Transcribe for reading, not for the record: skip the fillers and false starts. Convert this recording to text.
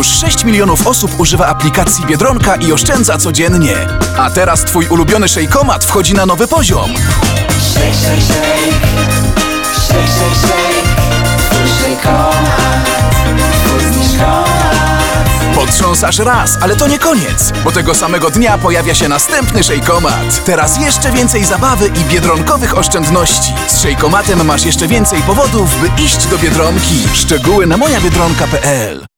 Już 6 milionów osób używa aplikacji Biedronka i oszczędza codziennie. A teraz twój ulubiony szejkomat wchodzi na nowy poziom. Shake, shake, shake. Shake, shake, shake. Twój szejkomat. Twój zniżkomat. Potrząsasz raz, ale to nie koniec, bo tego samego dnia pojawia się następny szejkomat. Teraz jeszcze więcej zabawy i biedronkowych oszczędności. Z szejkomatem masz jeszcze więcej powodów, by iść do Biedronki. Szczegóły na mojabiedronka.pl.